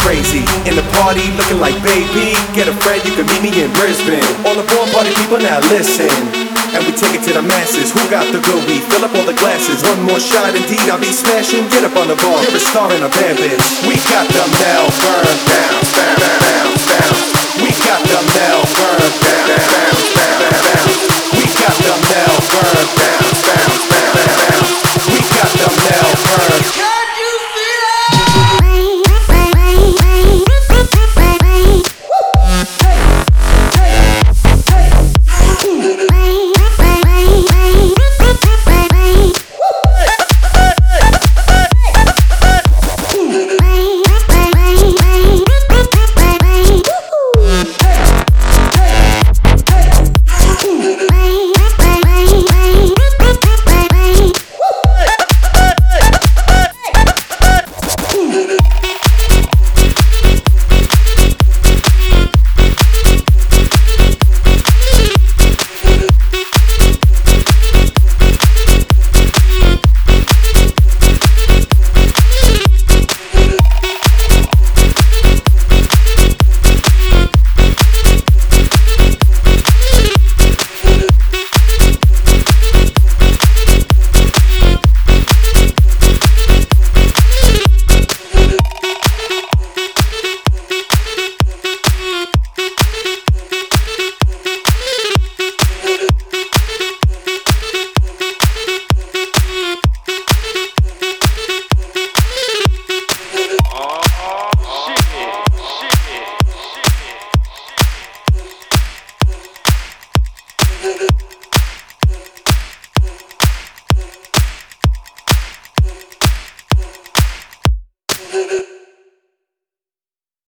crazy. In the party, looking like baby. Get a friend, you can meet me in Brisbane. All aboard, party people, now listen. And we take it to the masses. Who got the good weed? Fill up all the glasses. One more shot, indeed, I'll be smashing. Get up on the bar, you're a star in a band, bitch. We got the Melbourne bounce, bounce, bounce, bounce. We got the Melbourne bounce, bounce, bounce, bounce. We got the Melbourne bounce, bounce, bounce, bounce. We got the Melbourne.